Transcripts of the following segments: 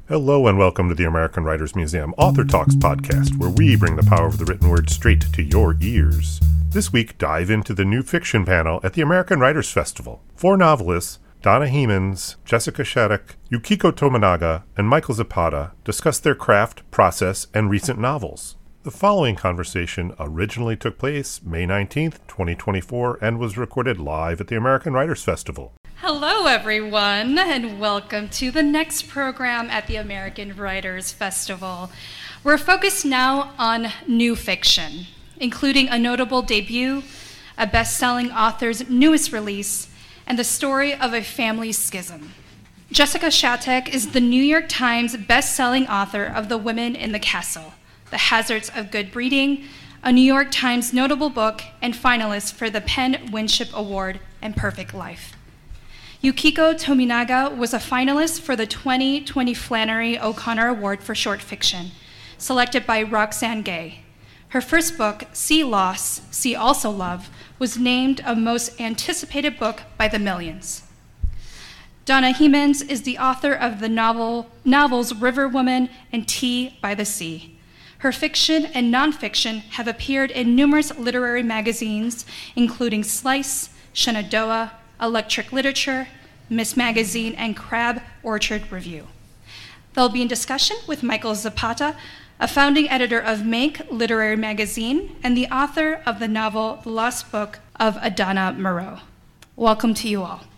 Hello and welcome to the American Writers Museum Author Talks podcast, where we bring the power of the written word straight to your ears. This week, dive into the new fiction panel at the American Writers Festival. 4 novelists, Donna Hemans, Jessica Shattuck, Yukiko Tominaga, and Michael Zapata, discuss their craft, process, and recent novels. The following conversation originally took place May 19th, 2024, and was recorded live at the American Writers Festival. Hello, everyone, and welcome to the next program at the American Writers Festival. We're focused now on new fiction, including a notable debut, a best-selling author's newest release, and the story of a family schism. Jessica Shattuck is the New York Times best-selling author of The Women in the Castle, The Hazards of Good Breeding, a New York Times notable book, and finalist for the PEN Winship Award and Perfect Life. Yukiko Tominaga was a finalist for the 2020 Flannery O'Connor Award for Short Fiction, selected by Roxane Gay. Her first book, See Loss, See Also Love, was named a most anticipated book by the millions. Donna Hemans is the author of the novels River Woman and Tea by the Sea. Her fiction and nonfiction have appeared in numerous literary magazines, including Slice, Shenandoah, Electric Literature, Miss Magazine, and Crab Orchard Review. They'll be in discussion with Michael Zapata, a founding editor of Make Literary Magazine and the author of the novel The Lost Book of Adana Moreau. Welcome to you all.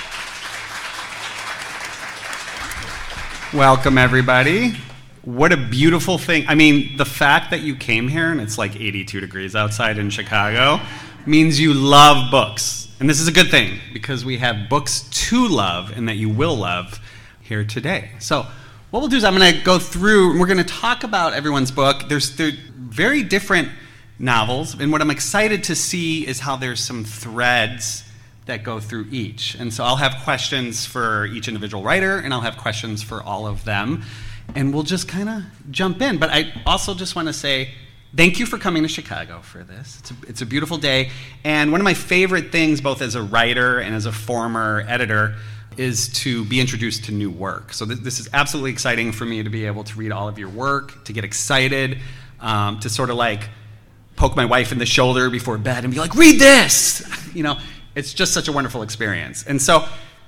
Welcome, everybody. What a beautiful thing. I mean, the fact that you came here and it's like 82 degrees outside in Chicago means you love books. And this is a good thing because we have books to love and that you will love here today. So what we'll do is I'm going to go through and we're going to talk about everyone's book. They're very different novels, and what I'm excited to see is how there's some threads that go through each. And so I'll have questions for each individual writer, and I'll have questions for all of them, and we'll just kind of jump in. But I also just want to say thank you for coming to Chicago for this. It's a beautiful day, and one of my favorite things, both as a writer and as a former editor, is to be introduced to new work. So this is absolutely exciting for me to be able to read all of your work, to get excited, to sort of like poke my wife in the shoulder before bed and be like, read this! You know, it's just such a wonderful experience. And so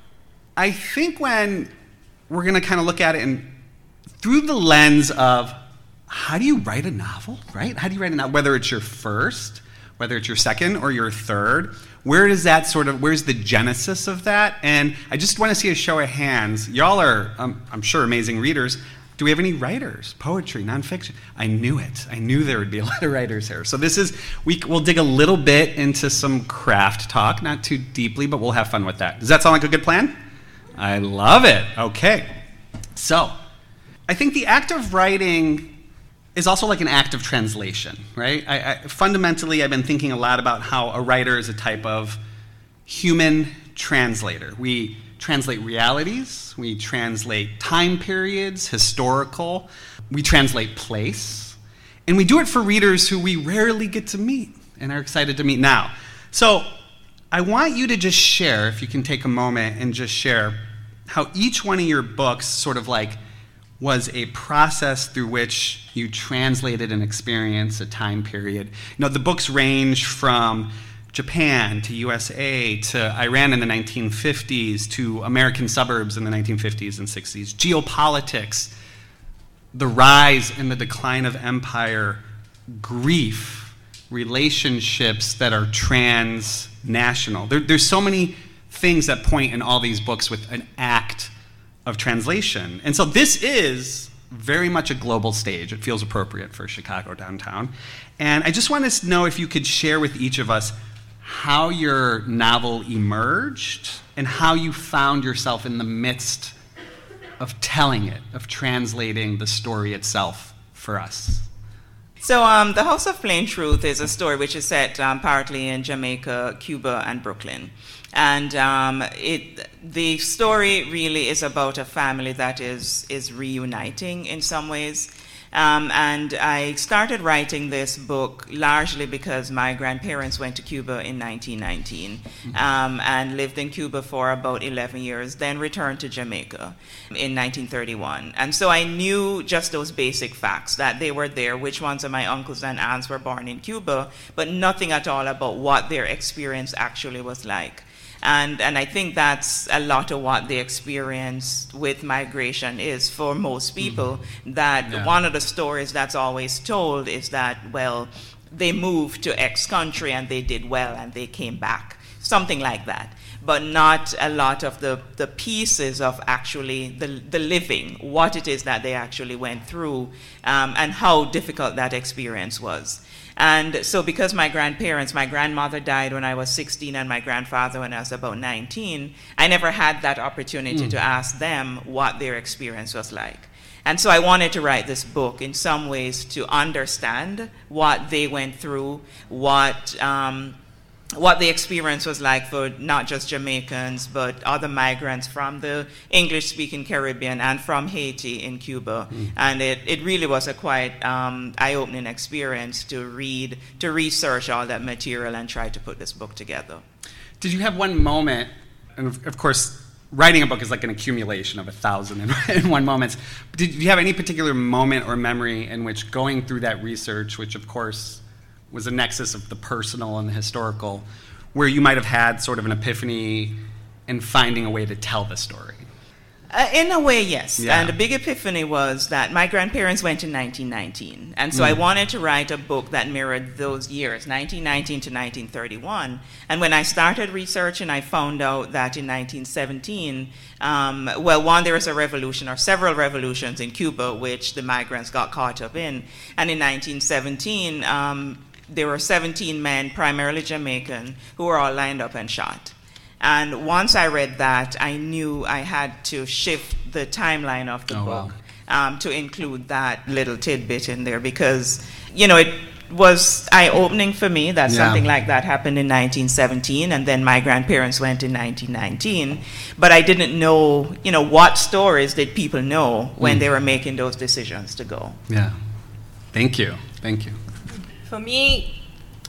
I think when we're going to kind of look at it and through the lens of how do you write a novel, right? How do you write a novel? Whether it's your first, whether it's your second or your third, where's the genesis of that? And I just want to see a show of hands. Y'all are, I'm sure, amazing readers. Do we have any writers? Poetry, nonfiction? I knew it. I knew there would be a lot of writers here. So we'll dig a little bit into some craft talk, not too deeply, but we'll have fun with that. Does that sound like a good plan? I love it. Okay. So I think the act of writing is also like an act of translation, right? Fundamentally, I've been thinking a lot about how a writer is a type of human translator. We translate realities, we translate time periods, historical, we translate place, and we do it for readers who we rarely get to meet and are excited to meet now. So I want you to just share, if you can take a moment and just share how each one of your books sort of like was a process through which you translated an experience, a time period. You know, the books range from Japan to USA to Iran in the 1950s to American suburbs in the 1950s and 60s, geopolitics, the rise and the decline of empire, grief, relationships that are transnational. There's so many things that point in all these books with an act of translation. And so this is very much a global stage. It feels appropriate for Chicago downtown. And I just want to know if you could share with each of us how your novel emerged and how you found yourself in the midst of telling it, of translating the story itself for us. So The House of Plain Truth is a story which is set partly in Jamaica, Cuba, and Brooklyn. And the story really is about a family that is reuniting in some ways. And I started writing this book largely because my grandparents went to Cuba in 1919 and lived in Cuba for about 11 years, then returned to Jamaica in 1931. And so I knew just those basic facts, that they were there, which ones of my uncles and aunts were born in Cuba, but nothing at all about what their experience actually was like. And I think that's a lot of what the experience with migration is for most people, that one of the stories that's always told is that, well, they moved to X country and they did well and they came back, something like that. But not a lot of the pieces of actually the living, what it is that they actually went through, and how difficult that experience was. And so because my grandmother died when I was 16 and my grandfather when I was about 19, I never had that opportunity to ask them what their experience was like. And so I wanted to write this book in some ways to understand what they went through, what the experience was like for not just Jamaicans, but other migrants from the English-speaking Caribbean and from Haiti in Cuba. And it really was a quite eye-opening experience to research all that material and try to put this book together. Did you have one moment, and of course, writing a book is like an accumulation of 1,000 in one moment. Did you have any particular moment or memory in which going through that research, which of course was a nexus of the personal and the historical, where you might have had sort of an epiphany in finding a way to tell the story? In a way, yes. Yeah. And the big epiphany was that my grandparents went in 1919. And so I wanted to write a book that mirrored those years, 1919 to 1931. And when I started researching, I found out that in 1917, there was a revolution or several revolutions in Cuba, which the migrants got caught up in. And in 1917, there were 17 men, primarily Jamaican, who were all lined up and shot. And once I read that, I knew I had to shift the timeline of the book to include that little tidbit in there because, it was eye-opening for me that something like that happened in 1917, and then my grandparents went in 1919. But I didn't know, what stories did people know when they were making those decisions to go. Yeah. Thank you. For me,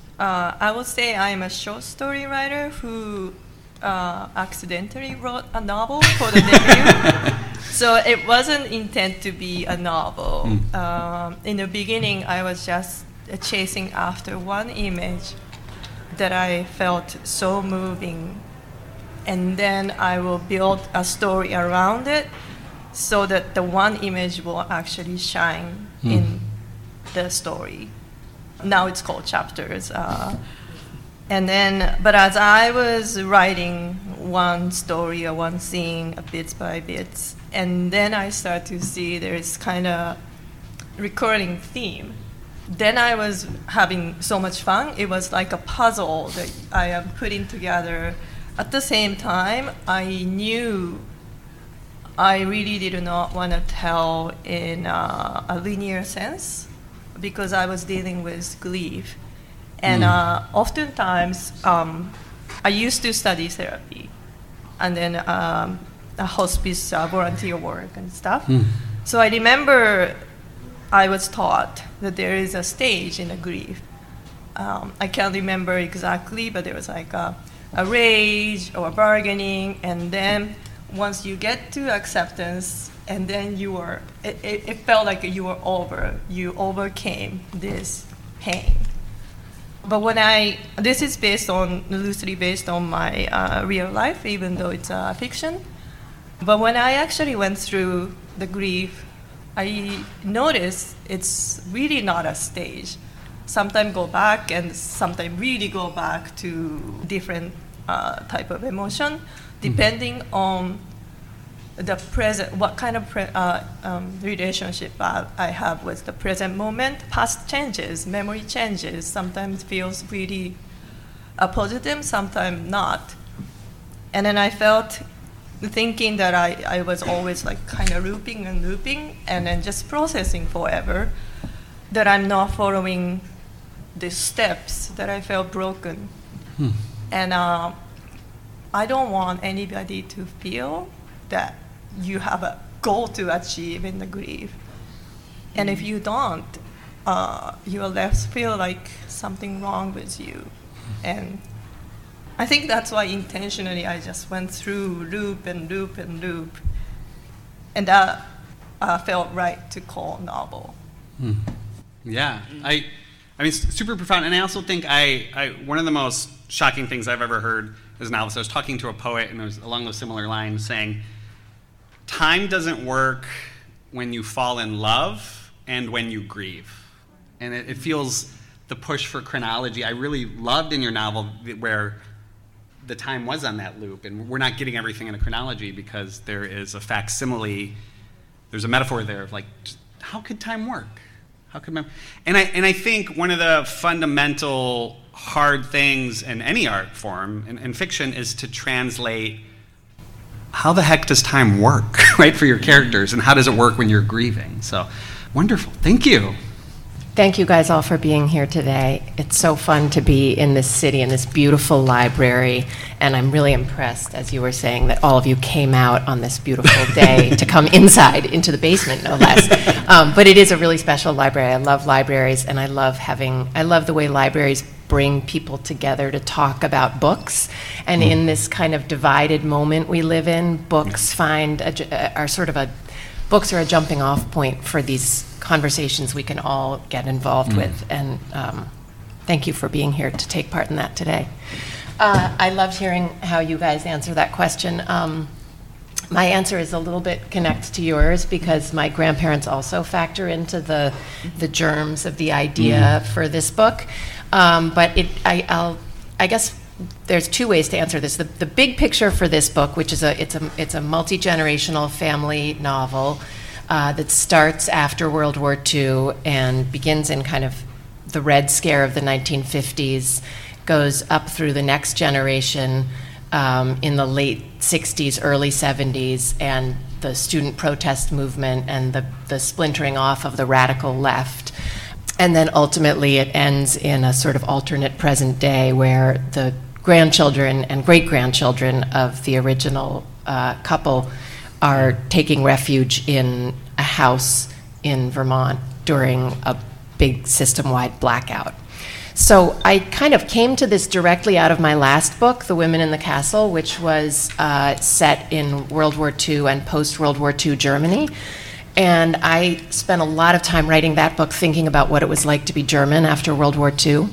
I would say I'm a short story writer who accidentally wrote a novel for the debut. So it wasn't intended to be a novel. In the beginning, I was just chasing after one image that I felt so moving. And then I will build a story around it so that the one image will actually shine in the story. Now it's called chapters. But as I was writing one story or one scene bits by bits, and then I start to see there's kind of recurring theme. Then I was having so much fun. It was like a puzzle that I am putting together. At the same time, I knew I really did not want to tell in a linear sense because I was dealing with grief. And oftentimes, I used to study therapy and then a hospice volunteer work and stuff. So I remember I was taught that there is a stage in the grief. I can't remember exactly, but there was like a rage or bargaining, and then once you get to acceptance, and then it felt like you overcame this pain. But this is loosely based on my real life, even though it's fiction. But when I actually went through the grief, I noticed it's really not a stage. Sometimes go back and sometimes really go back to different type of emotion, depending on the present, what kind of relationship I have with the present moment. Past changes, memory changes, sometimes feels really positive, sometimes not. And then I felt thinking that I was always like kind of looping and then just processing forever, that I'm not following the steps, that I felt broken. And I don't want anybody to feel that you have a goal to achieve in the grief. And if you don't, you will left feel like something wrong with you. And I think that's why intentionally I just went through loop and loop and loop. And that felt right to call novel. Yeah, I mean, super profound. And I also think one of the most shocking things I've ever heard as a novelist, I was talking to a poet, and it was along those similar lines, saying, time doesn't work when you fall in love and when you grieve. And it feels the push for chronology. I really loved in your novel where the time was on that loop, and we're not getting everything in a chronology because there is a facsimile, there's a metaphor there of like, how could time work? How could and I think one of the fundamental hard things in any art form, in fiction, is to translate how the heck does time work, right, for your characters, and how does it work when you're grieving? So, wonderful. Thank you. Thank you guys all for being here today. It's so fun to be in this city, in this beautiful library, and I'm really impressed, as you were saying, that all of you came out on this beautiful day to come inside, into the basement, no less. But it is a really special library. I love libraries, and I love the way libraries bring people together to talk about books. And in this kind of divided moment we live in, books books are a jumping off point for these conversations we can all get involved with. And thank you for being here to take part in that today. I loved hearing how you guys answer that question. My answer is a little bit connects to yours because my grandparents also factor into the germs of the idea for this book. But I guess there's two ways to answer this. The big picture for this book, which is it's a multi-generational family novel that starts after World War II and begins in kind of the Red Scare of the 1950s, goes up through the next generation in the late 60s, early 70s, and the student protest movement and the splintering off of the radical left. And then ultimately it ends in a sort of alternate present day where the grandchildren and great-grandchildren of the original couple are taking refuge in a house in Vermont during a big system-wide blackout. So I kind of came to this directly out of my last book, The Women in the Castle, which was set in World War II and post-World War II Germany. And I spent a lot of time writing that book thinking about what it was like to be German after World War II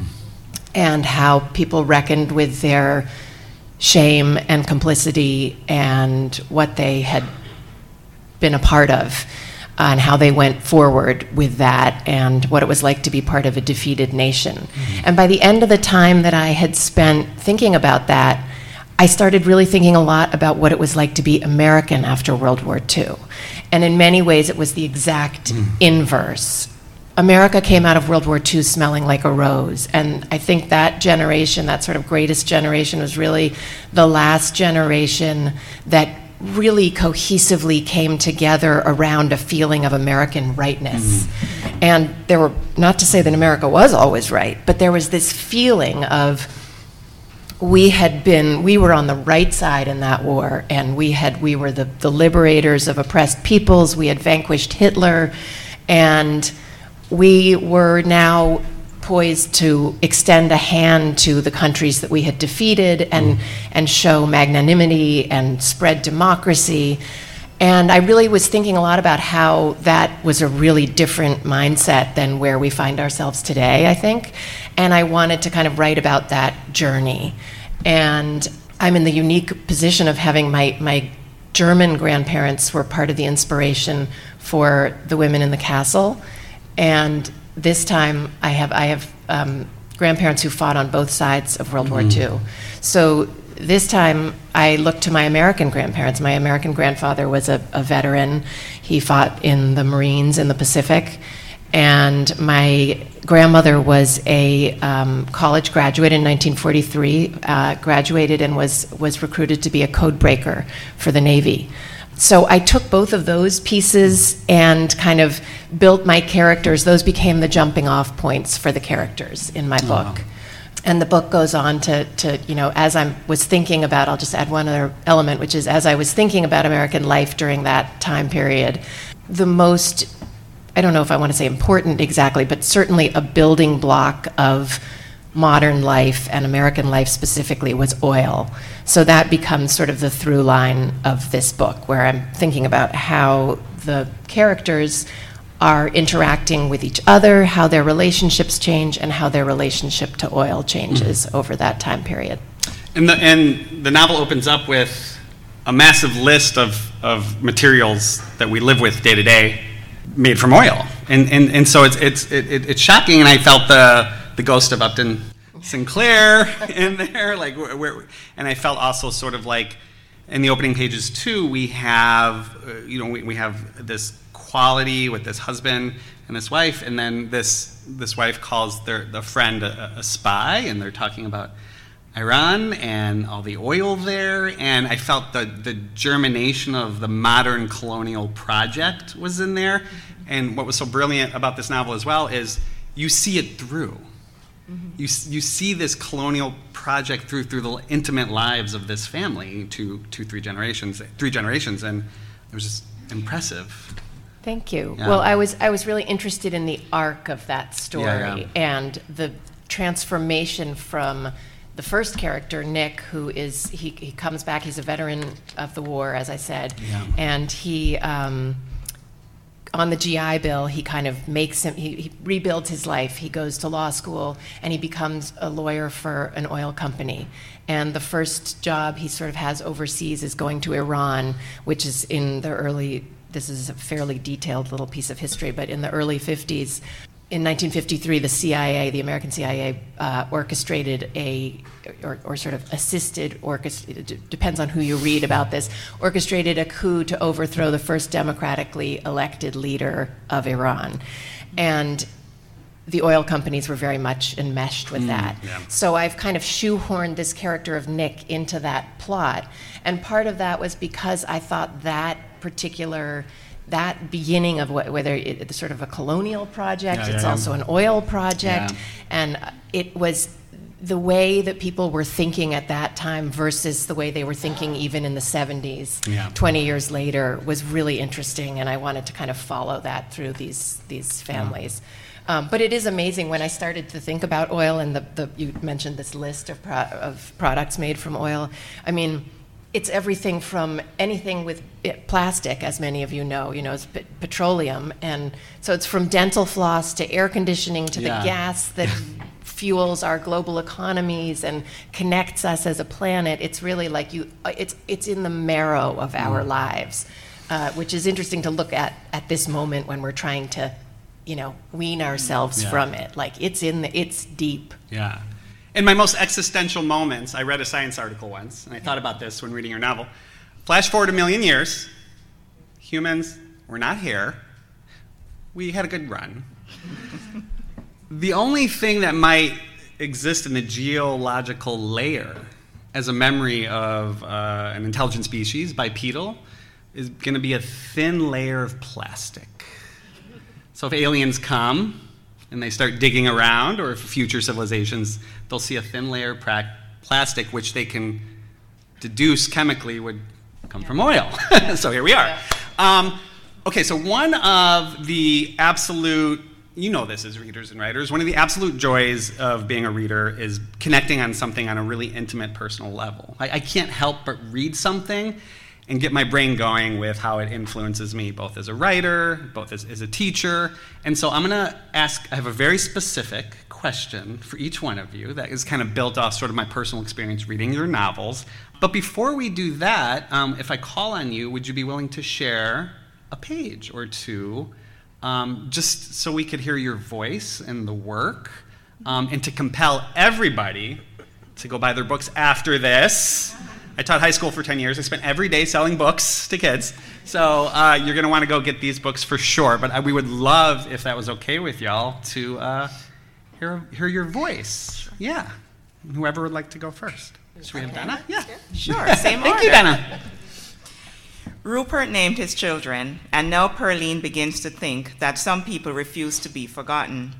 and how people reckoned with their shame and complicity and what they had been a part of and how they went forward with that and what it was like to be part of a defeated nation. And by the end of the time that I had spent thinking about that, I started really thinking a lot about what it was like to be American after World War II. And in many ways, it was the exact inverse. America came out of World War II smelling like a rose. And I think that generation, that sort of greatest generation, was really the last generation that really cohesively came together around a feeling of American rightness. And there were, not to say that America was always right, but there was this feeling of we were on the right side in that war, and we were the liberators of oppressed peoples. We had vanquished Hitler, and we were now poised to extend a hand to the countries that we had defeated and show magnanimity and spread democracy. And I really was thinking a lot about how that was a really different mindset than where we find ourselves today, I think. And I wanted to kind of write about that journey. And I'm in the unique position of having my German grandparents were part of the inspiration for The Women in the Castle. And this time I have grandparents who fought on both sides of World War II. So this time I looked to my American grandparents. My American grandfather was a veteran. He fought in the Marines in the Pacific. And my grandmother was a college graduate in 1943, graduated and was recruited to be a code breaker for the Navy. So I took both of those pieces and kind of built my characters. Those became the jumping off points for the characters in my book. And the book goes on to as I was thinking about, I'll just add one other element, which is as I was thinking about American life during that time period, the most, I don't know if I want to say important exactly, but certainly a building block of modern life and American life specifically was oil. So that becomes sort of the through line of this book, where I'm thinking about how the characters are interacting with each other, how their relationships change, and how their relationship to oil changes over that time period. And the novel opens up with a massive list of materials that we live with day to day, made from oil, and so it's shocking. And I felt the ghost of Upton Sinclair in there, like and I felt also sort of like in the opening pages too. We have we have this quality with this husband and this wife, and then this wife calls the friend a spy, and they're talking about Iran and all the oil there, and I felt the germination of the modern colonial project was in there. And what was so brilliant about this novel as well is you see it through. Mm-hmm. You see this colonial project through the intimate lives of this family, three generations, and it was just impressive. Thank you. Yeah. Well, I was really interested in the arc of that story and the transformation from the first character, Nick, who is he comes back. He's a veteran of the war, as I said, and he on the GI Bill, he kind of makes him. He rebuilds his life. He goes to law school and he becomes a lawyer for an oil company. And the first job he sort of has overseas is going to Iran, which is in the early. This is a fairly detailed little piece of history, but in the early 50s, in 1953, the CIA, the American CIA, orchestrated or sort of assisted, it depends on who you read about this, orchestrated a coup to overthrow the first democratically elected leader of Iran. And the oil companies were very much enmeshed with that. Yeah. So I've kind of shoehorned this character of Nick into that plot. And part of that was because I thought that beginning of whether it's sort of a colonial project, it's also an oil project, and it was the way that people were thinking at that time versus the way they were thinking even in the 70s, 20 years later, was really interesting, and I wanted to kind of follow that through these families. But it is amazing when I started to think about oil, and you mentioned this list of products made from oil. I mean, it's everything from anything with plastic, as many of you know, it's petroleum. And so it's from dental floss to air conditioning to the gas that fuels our global economies and connects us as a planet. It's really like it's in the marrow of our lives, which is interesting to look at this moment when we're trying to, wean ourselves from it. Like it's deep. Yeah. In my most existential moments, I read a science article once, and I thought about this when reading your novel. Flash forward 1 million years, humans were not here. We had a good run. The only thing that might exist in the geological layer as a memory of an intelligent species, bipedal, is going to be a thin layer of plastic. So if aliens come and they start digging around, or if future civilizations, they'll see a thin layer of plastic, which they can deduce chemically would come from oil. So here we are. Okay, so one of the absolute, this as readers and writers, one of the absolute joys of being a reader is connecting on something on a really intimate, personal level. I can't help but read something and get my brain going with how it influences me, both as a writer, both as a teacher. And so I'm going to ask, I have a very specific question for each one of you that is kind of built off sort of my personal experience reading your novels. But before we do that, if I call on you, would you be willing to share a page or two, just so we could hear your voice and the work, and to compel everybody to go buy their books after this? I taught high school for 10 years. I spent every day selling books to kids. So you're going to want to go get these books for sure. But we would love, if that was okay with y'all, to hear your voice. Sure. Yeah. Whoever would like to go first. Should we have Donna? Yeah. Sure. Same order. Thank you, Donna. Rupert named his children, and now Pearline begins to think that some people refuse to be forgotten.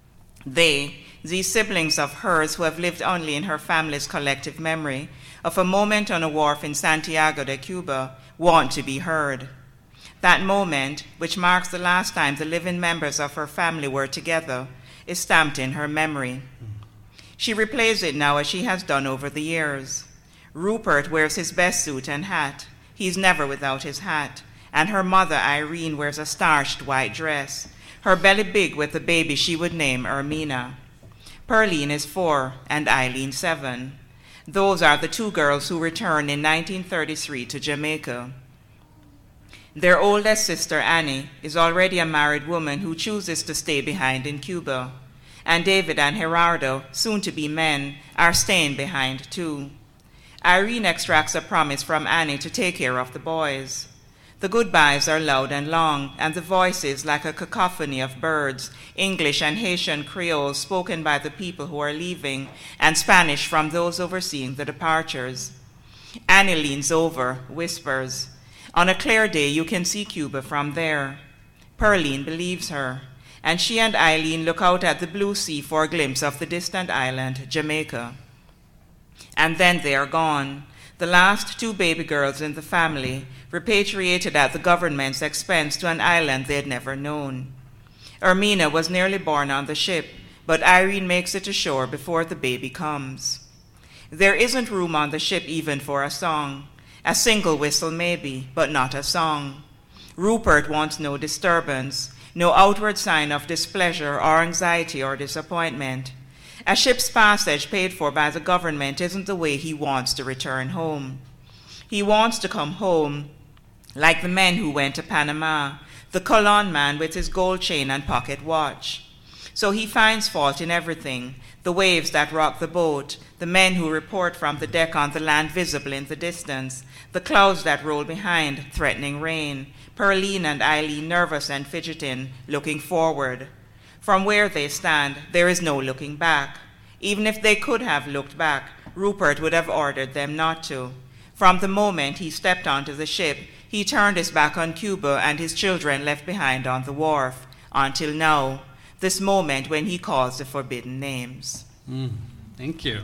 These siblings of hers who have lived only in her family's collective memory, of a moment on a wharf in Santiago de Cuba, want to be heard. That moment, which marks the last time the living members of her family were together, is stamped in her memory. She replays it now as she has done over the years. Rupert wears his best suit and hat. He's never without his hat. And her mother, Irene, wears a starched white dress, her belly big with the baby she would name Ermina. Pearline is 4 and Eileen 7. Those are the two girls who returned in 1933 to Jamaica. Their oldest sister, Annie, is already a married woman who chooses to stay behind in Cuba. And David and Gerardo, soon to be men, are staying behind too. Irene extracts a promise from Annie to take care of the boys. The goodbyes are loud and long, and the voices like a cacophony of birds, English and Haitian Creole spoken by the people who are leaving, and Spanish from those overseeing the departures. Annie leans over, whispers, "On a clear day you can see Cuba from there." Pearline believes her, and she and Eileen look out at the blue sea for a glimpse of the distant island, Jamaica. And then they are gone, the last two baby girls in the family, repatriated at the government's expense to an island they had never known. Ermina was nearly born on the ship, but Irene makes it ashore before the baby comes. There isn't room on the ship even for a song. A single whistle maybe, but not a song. Rupert wants no disturbance, no outward sign of displeasure or anxiety or disappointment. A ship's passage paid for by the government isn't the way he wants to return home. He wants to come home like the men who went to Panama, the Colon man with his gold chain and pocket watch. So he finds fault in everything, the waves that rock the boat, the men who report from the deck on the land visible in the distance, the clouds that roll behind, threatening rain, Pearline and Eileen nervous and fidgeting, looking forward. From where they stand, there is no looking back. Even if they could have looked back, Rupert would have ordered them not to. From the moment he stepped onto the ship, he turned his back on Cuba and his children left behind on the wharf, until now, this moment when he calls the forbidden names. Thank you.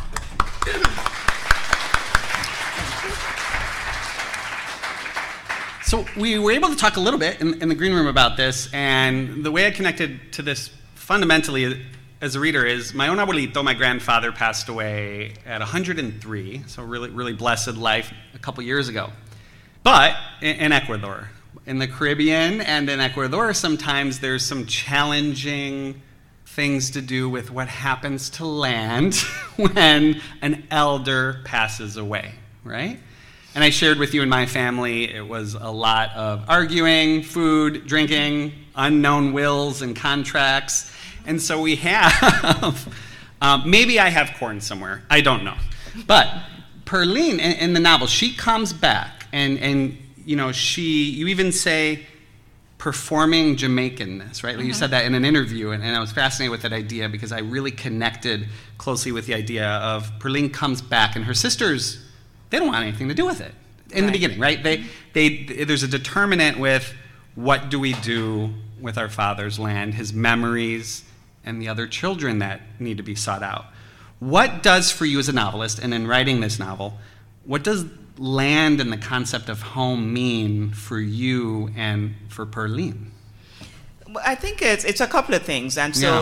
So we were able to talk a little bit in the green room about this, and the way I connected to this fundamentally as a reader is my own abuelito, my grandfather, passed away at 103, so really blessed life a couple years ago. But in Ecuador, in the Caribbean and in Ecuador, sometimes there's some challenging things to do with what happens to land when an elder passes away, right? And I shared with you and my family, it was a lot of arguing, food, drinking, unknown wills and contracts. And so we have, maybe I have corn somewhere, I don't know. But Pearline in the novel, she comes back and you know, you even say performing Jamaicanness, right? Mm-hmm. You said that in an interview, and I was fascinated with that idea because I really connected closely with the idea of Pearline comes back and her sisters, they don't want anything to do with it in the beginning, right? There's a determinant with what do we do with our father's land, his memories, and the other children that need to be sought out. What does for you as a novelist, and in writing this novel, what does land and the concept of home mean for you and for Pearline? Well, I think it's a couple of things. And so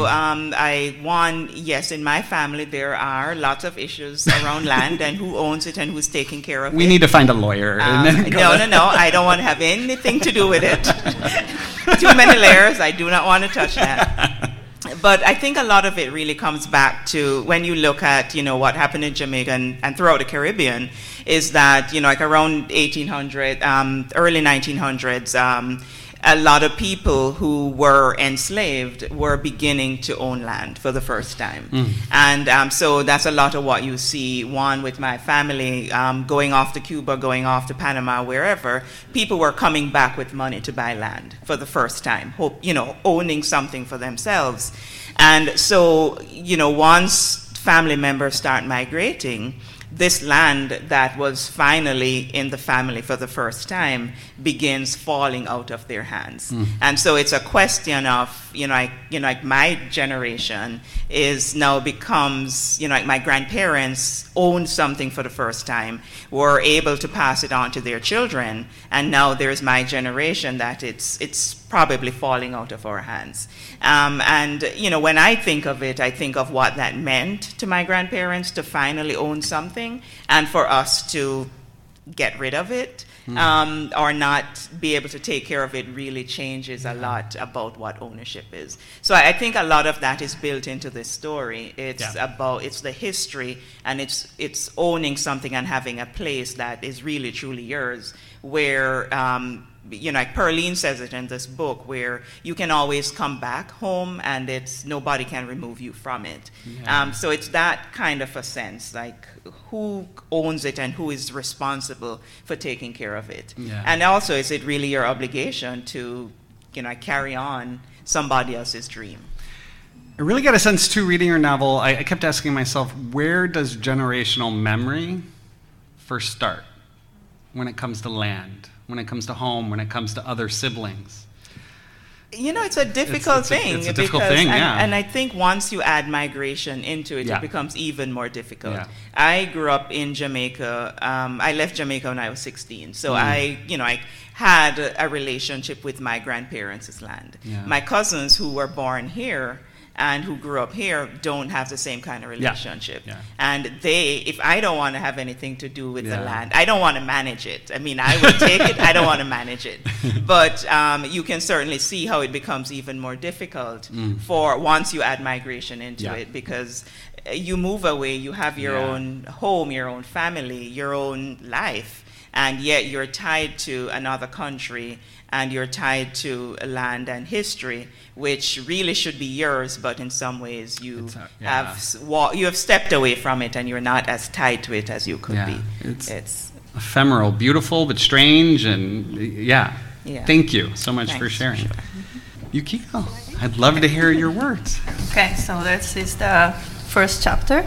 yes, in my family there are lots of issues around land and who owns it and who's taking care of it. We need to find a lawyer. No, I don't want to have anything to do with it. Too many layers, I do not want to touch that. But I think a lot of it really comes back to when you look at, what happened in Jamaica and throughout the Caribbean, is that, like around 1800, early 1900s, a lot of people who were enslaved were beginning to own land for the first time. And so that's a lot of what you see, one, with my family going off to Cuba, going off to Panama, wherever. People were coming back with money to buy land for the first time, owning something for themselves. And so, once family members start migrating, this land that was finally in the family for the first time begins falling out of their hands. And so it's a question of, like my generation is now becomes, like my grandparents owned something for the first time, were able to pass it on to their children, and now there's my generation that it's probably falling out of our hands. And when I think of it, I think of what that meant to my grandparents to finally own something, and for us to get rid of it or not be able to take care of it really changes a lot about what ownership is. So I think a lot of that is built into this story. It's the history, and it's owning something and having a place that is really truly yours, where like Pearline says it in this book, where you can always come back home and nobody can remove you from it. So it's that kind of a sense, like who owns it and who is responsible for taking care of it. And also, is it really your obligation to carry on somebody else's dream? I really got a sense too, reading your novel, I kept asking myself, where does generational memory first start when it comes to land, when it comes to home, when it comes to other siblings? It's a difficult thing. It's a difficult thing, yeah. And I think once you add migration into it, it becomes even more difficult. Yeah. I grew up in Jamaica. I left Jamaica when I was 16. So I had a relationship with my grandparents' land. Yeah. My cousins who were born here and who grew up here don't have the same kind of relationship. Yeah. And if I don't want to have anything to do with the land, I don't want to manage it. I mean, I will take it, I don't want to manage it. But you can certainly see how it becomes even more difficult for once you add migration into it, because you move away, you have your own home, your own family, your own life, and yet you're tied to another country, and you're tied to land and history, which really should be yours, but in some ways you have stepped away from it, and you're not as tied to it as you could be. It's ephemeral, beautiful, but strange, and Thank you so much for sharing. Sure. Yukiko, I'd love to hear your words. Okay, so this is the first chapter.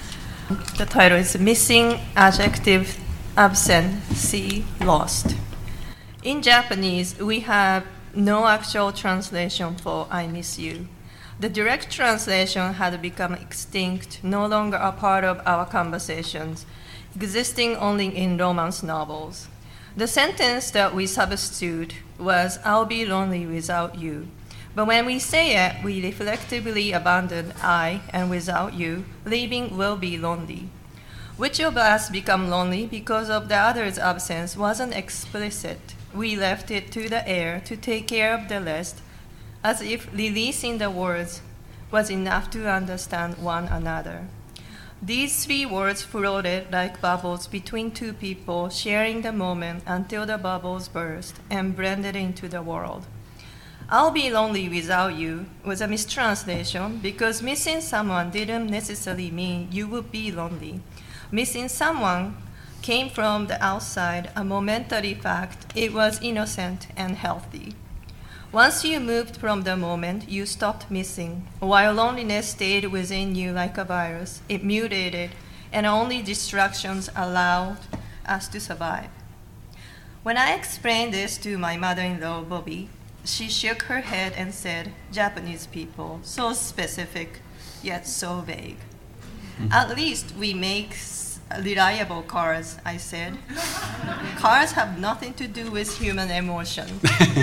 The title is Missing Adjective Absent, See Lost. In Japanese, we have no actual translation for I miss you. The direct translation had become extinct, no longer a part of our conversations, existing only in romance novels. The sentence that we substitute was, I'll be lonely without you. But when we say it, we reflectively abandon I and without you, leaving will be lonely. Which of us become lonely because of the other's absence wasn't explicit. We left it to the air to take care of the rest, as if releasing the words was enough to understand one another. These three words floated like bubbles between two people sharing the moment until the bubbles burst and blended into the world. I'll be lonely without you was a mistranslation because missing someone didn't necessarily mean you would be lonely. Missing someone came from the outside, a momentary fact. It was innocent and healthy. Once you moved from the moment, you stopped missing. While loneliness stayed within you like a virus, it mutated, and only distractions allowed us to survive. When I explained this to my mother-in-law, Bobby, she shook her head and said, Japanese people, so specific, yet so vague. At least we make reliable cars, I said. Cars have nothing to do with human emotion.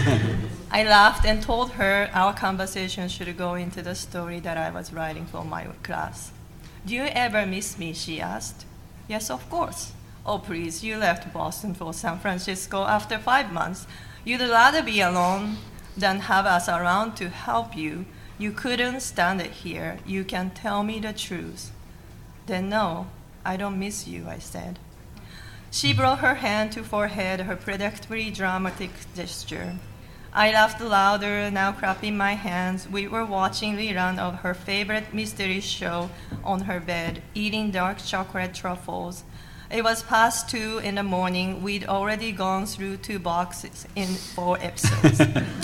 I laughed and told her our conversation should go into the story that I was writing for my class. Do you ever miss me, she asked. Yes, of course. Oh, please, you left Boston for San Francisco after 5 months. You'd rather be alone than have us around to help you. You couldn't stand it here. You can tell me the truth. Then no, I don't miss you, I said. She brought her hand to forehead, her predictably dramatic gesture. I laughed louder, now clapping my hands. We were watching rerun of her favorite mystery show on her bed, eating dark chocolate truffles. It was past 2 in the morning. We'd already gone through 2 boxes in 4 episodes.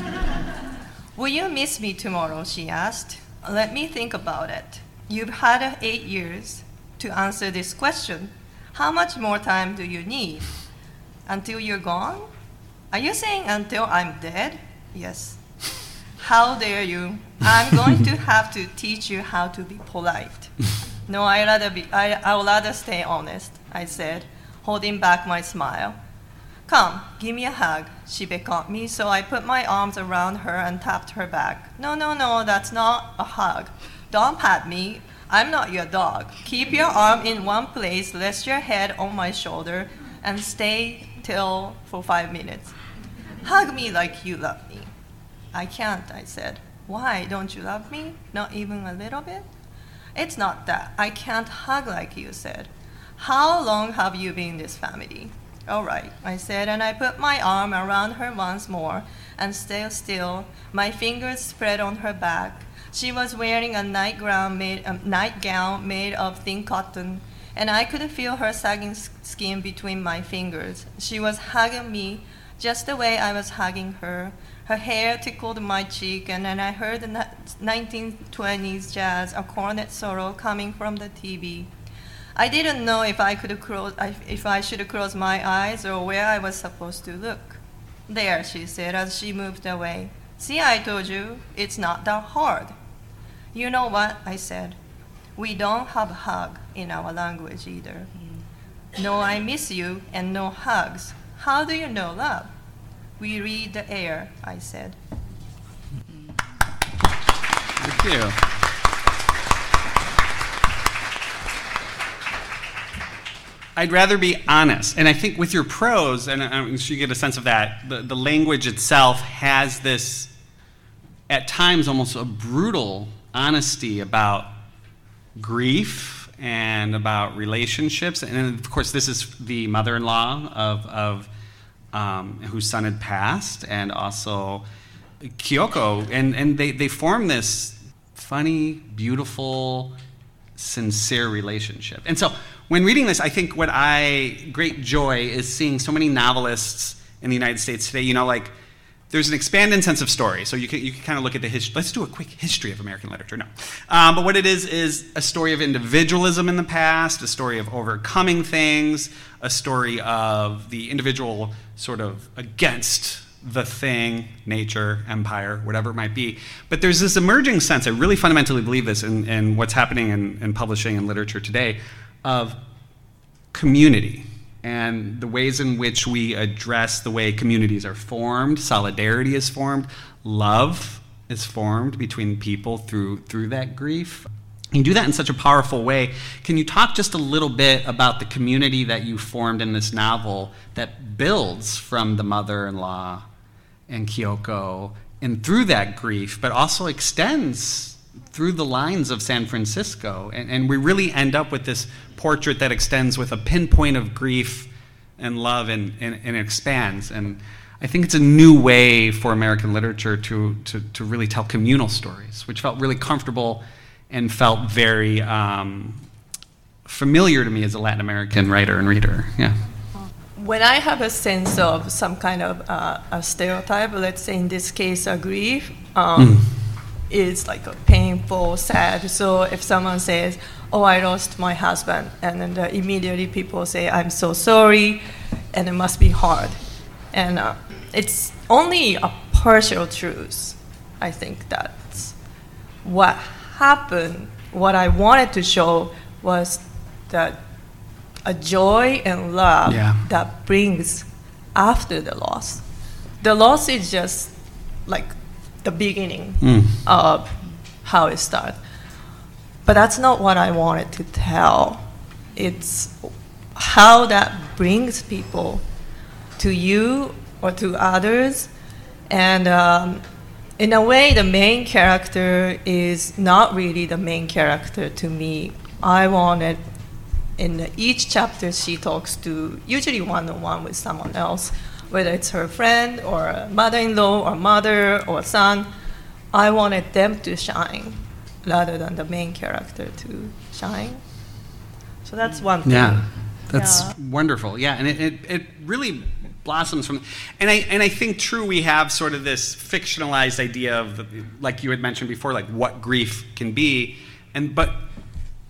Will you miss me tomorrow, she asked. Let me think about it. You've had 8 years to answer this question. How much more time do you need? Until you're gone? Are you saying until I'm dead? Yes. How dare you? I'm going to have to teach you how to be polite. No, I would rather stay honest, I said, holding back my smile. Come, give me a hug, she beckoned me, so I put my arms around her and tapped her back. No, that's not a hug. Don't pat me. I'm not your dog. Keep your arm in one place, rest your head on my shoulder, and stay still for 5 minutes. Hug me like you love me. I can't, I said. Why, don't you love me? Not even a little bit? It's not that. I can't hug like you said. How long have you been in this family? All right, I said, and I put my arm around her once more and stay still, my fingers spread on her back. She was wearing a nightgown made of thin cotton, and I could feel her sagging skin between my fingers. She was hugging me just the way I was hugging her. Her hair tickled my cheek, and then I heard the 1920s jazz, a cornet solo coming from the TV. I didn't know if I should close my eyes or where I was supposed to look. There, she said as she moved away. See, I told you, it's not that hard. You know what, I said. We don't have a hug in our language either. No, I miss you, and no hugs. How do you know love? We read the air, I said. Thank you. I'd rather be honest. And I think with your prose, and I'm sure you get a sense of that, the language itself has this, at times, almost a brutal honesty about grief and about relationships. And of course, this is the mother-in-law of whose son had passed, and also Kyoko. And they form this funny, beautiful, sincere relationship. And so when reading this, I think great joy is seeing so many novelists in the United States today, like there's an expanded sense of story. So you can kind of look at the history. Let's do a quick history of American literature. No. But what it is a story of individualism in the past, a story of overcoming things, a story of the individual sort of against the thing, nature, empire, whatever it might be. But there's this emerging sense, I really fundamentally believe this in what's happening in publishing and literature today, of community and the ways in which we address the way communities are formed, solidarity is formed, love is formed between people through that grief. You do that in such a powerful way. Can you talk just a little bit about the community that you formed in this novel that builds from the mother-in-law and Kyoko, and through that grief, but also extends through the lines of San Francisco, and we really end up with this portrait that extends with a pinpoint of grief and love, and expands. And I think it's a new way for American literature to really tell communal stories, which felt really comfortable and felt very familiar to me as a Latin American writer and reader. Yeah. When I have a sense of some kind of a stereotype, let's say in this case a grief, it's like a painful, sad. So if someone says, "Oh, I lost my husband," and then immediately people say, "I'm so sorry," and it must be hard. And it's only a partial truth. I think that's what happened. What I wanted to show was that a joy and love that brings after the loss. The loss is just like the beginning of how it starts. But that's not what I wanted to tell. It's how that brings people to you or to others. And in a way, the main character is not really the main character to me. I wanted, in each chapter, she talks to, usually one-on-one with someone else, whether it's her friend or a mother-in-law or mother or son. I wanted them to shine rather than the main character to shine. So that's one thing. Yeah, that's wonderful. Yeah, and it really blossoms from, and I think true, we have sort of this fictionalized idea of, like you had mentioned before, like what grief can be, but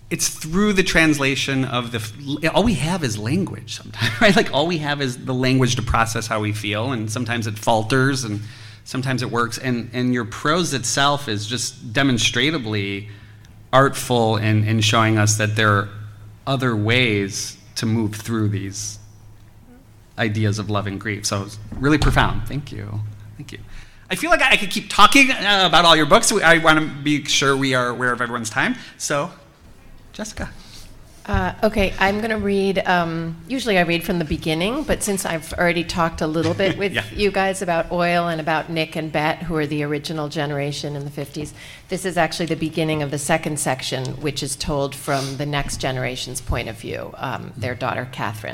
it's through the translation of all we have is language sometimes, right? Like all we have is the language to process how we feel, and sometimes it falters and sometimes it works. And your prose itself is just demonstrably artful in showing us that there are other ways to move through these ideas of love and grief. So it's really profound. Thank you. Thank you. I feel like I could keep talking about all your books. I want to be sure we are aware of everyone's time. So, Jessica. Okay, I'm going to read, usually I read from the beginning, but since I've already talked a little bit with you guys about oil and about Nick and Bet, who are the original generation in the 50s, this is actually the beginning of the second section, which is told from the next generation's point of view, their daughter, Catherine.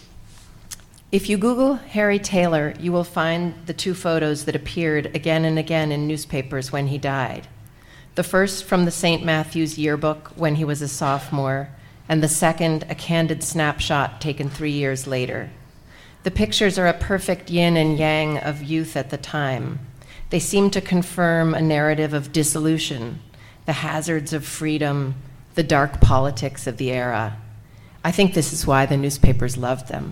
If you Google Harry Taylor, you will find the two photos that appeared again and again in newspapers when he died. The first from the St. Matthew's yearbook when he was a sophomore, and the second a candid snapshot taken 3 years later. The pictures are a perfect yin and yang of youth at the time. They seem to confirm a narrative of dissolution, the hazards of freedom, the dark politics of the era. I think this is why the newspapers loved them.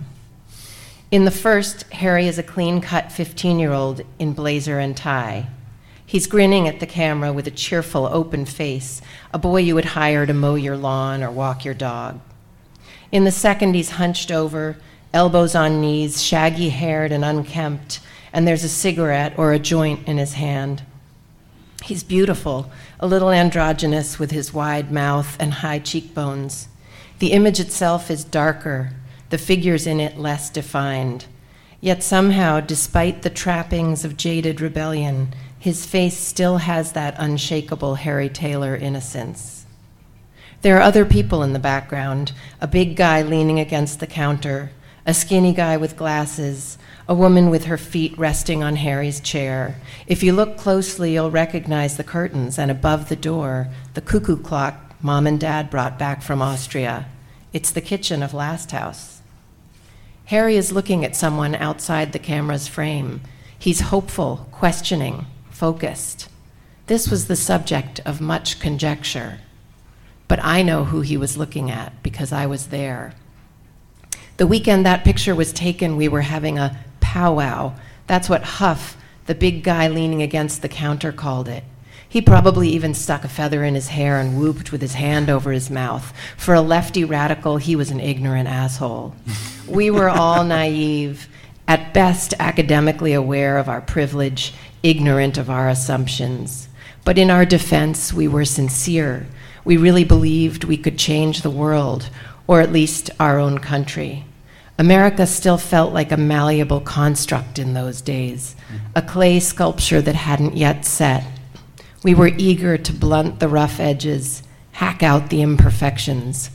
In the first, Harry is a clean-cut 15-year-old in blazer and tie. He's grinning at the camera with a cheerful, open face, a boy you would hire to mow your lawn or walk your dog. In the second, he's hunched over, elbows on knees, shaggy-haired and unkempt, and there's a cigarette or a joint in his hand. He's beautiful, a little androgynous with his wide mouth and high cheekbones. The image itself is darker, the figures in it less defined. Yet somehow, despite the trappings of jaded rebellion, his face still has that unshakable Harry Taylor innocence. There are other people in the background, a big guy leaning against the counter, a skinny guy with glasses, a woman with her feet resting on Harry's chair. If you look closely, you'll recognize the curtains, and above the door, the cuckoo clock Mom and Dad brought back from Austria. It's the kitchen of Last House. Harry is looking at someone outside the camera's frame. He's hopeful, questioning, focused. This was the subject of much conjecture, but I know who he was looking at because I was there. The weekend that picture was taken, we were having a powwow. That's what Huff, the big guy leaning against the counter, called it. He probably even stuck a feather in his hair and whooped with his hand over his mouth. For a lefty radical, he was an ignorant asshole. We were all naive, at best academically aware of our privilege, ignorant of our assumptions. But in our defense, we were sincere. We really believed we could change the world, or at least our own country. America still felt like a malleable construct in those days, a clay sculpture that hadn't yet set. We were eager to blunt the rough edges, hack out the imperfections.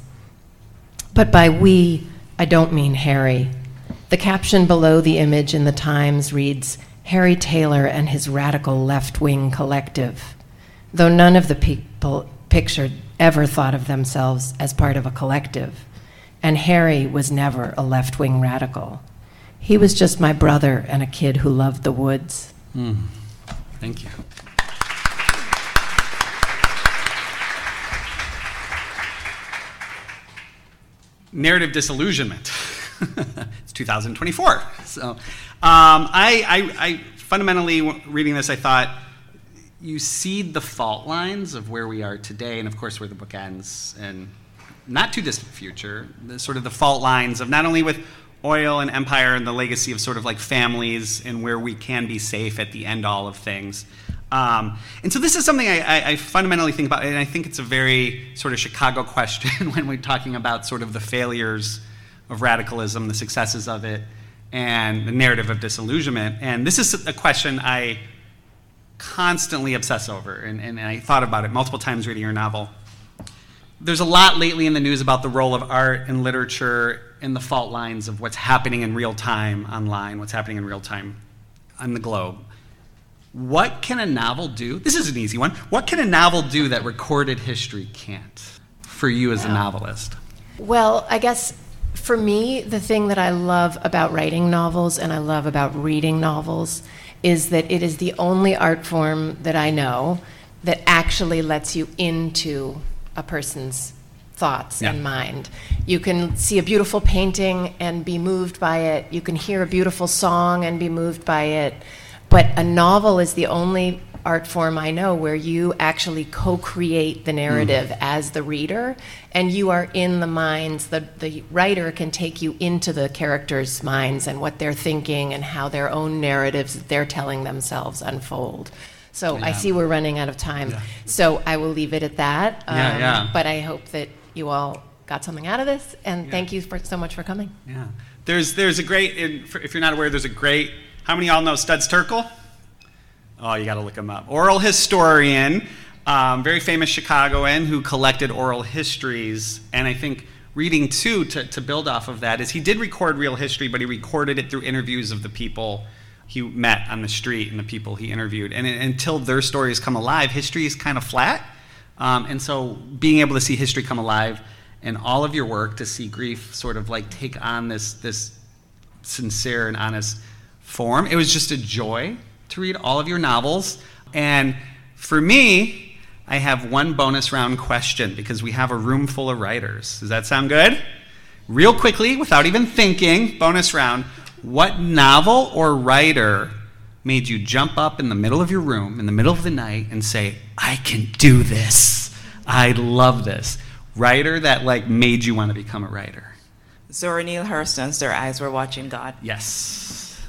But by we, I don't mean Harry. The caption below the image in the Times reads, Harry Taylor and his radical left-wing collective, though none of the people pictured ever thought of themselves as part of a collective. And Harry was never a left-wing radical. He was just my brother and a kid who loved the woods. Thank you. Narrative disillusionment. It's 2024. So I fundamentally, reading this, I thought you see the fault lines of where we are today, and of course where the book ends, and not too distant future, sort of the fault lines of not only with oil and empire and the legacy of sort of like families and where we can be safe at the end all of things. And so this is something I fundamentally think about, and I think it's a very sort of Chicago question when we're talking about sort of the failures of radicalism, the successes of it, and the narrative of disillusionment. And this is a question I constantly obsess over, and I thought about it multiple times reading your novel. There's a lot lately in the news about the role of art and literature and the fault lines of what's happening in real time online, what's happening in real time on the globe. What can a novel do? This is an easy one. What can a novel do that recorded history can't for you as a novelist? Well, I guess for me, the thing that I love about writing novels and I love about reading novels is that it is the only art form that I know that actually lets you into a person's thoughts and mind. You can see a beautiful painting and be moved by it. You can hear a beautiful song and be moved by it. But a novel is the only art form I know where you actually co-create the narrative as the reader, and you are in the minds. The writer can take you into the characters' minds and what they're thinking and how their own narratives that they're telling themselves unfold. So I see we're running out of time, so I will leave it at that. But I hope that you all got something out of this, and thank you so much for coming. Yeah, there's a great, if you're not aware, there's a great, how many of y'all know Studs Terkel? Oh, you got to look him up. Oral historian, very famous Chicagoan who collected oral histories. And I think reading, too, to build off of that, is he did record real history, but he recorded it through interviews of the people he met on the street and the people he interviewed. And until their stories come alive, history is kind of flat. And so being able to see history come alive and all of your work, to see grief sort of like take on this sincere and honest form, it was just a joy to read all of your novels. And for me, I have one bonus round question because we have a room full of writers. Does that sound good? Real quickly, without even thinking, bonus round. What novel or writer made you jump up in the middle of your room in the middle of the night and say, I can do this. I love this. Writer that like made you want to become a writer. Zora Neale Hurston's Their Eyes Were Watching God. Yes.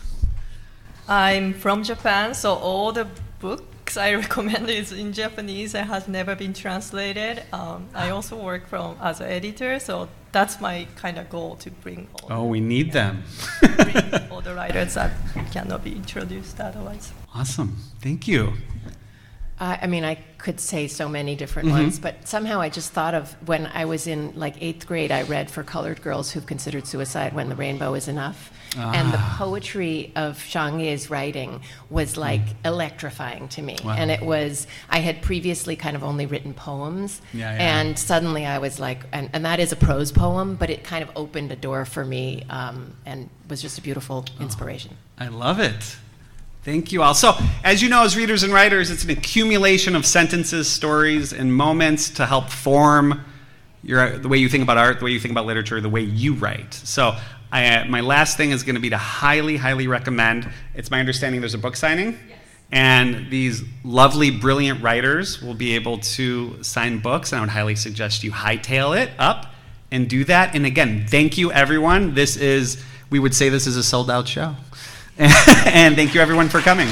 I'm from Japan, so all the books I recommend is in Japanese and has never been translated. I also work as an editor, so that's my kind of goal, to bring all we need them. bring all the writers that cannot be introduced otherwise. Awesome. Thank you. I mean, I could say so many different ones, but somehow I just thought of when I was in like 8th grade, I read For Colored Girls Who've Considered Suicide When the Rainbow Is Enough. And the poetry of Zhang Ye's writing was like electrifying to me. Wow. And it was, I had previously kind of only written poems, and suddenly I was like, and that is a prose poem, but it kind of opened a door for me and was just a beautiful inspiration. I love it. Thank you all. So, as you know, as readers and writers, it's an accumulation of sentences, stories, and moments to help form the way you think about art, the way you think about literature, the way you write. So, my last thing is going to be to highly, highly recommend. It's my understanding there's a book signing. Yes. And these lovely, brilliant writers will be able to sign books. And I would highly suggest you hightail it up and do that. And again, thank you, everyone. We would say this is a sold-out show. And thank you, everyone, for coming.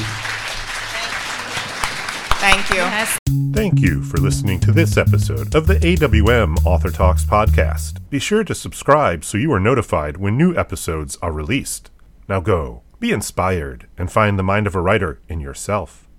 Thank you. Yes. Thank you for listening to this episode of the AWM Author Talks podcast. Be sure to subscribe so you are notified when new episodes are released. Now go, be inspired, and find the mind of a writer in yourself.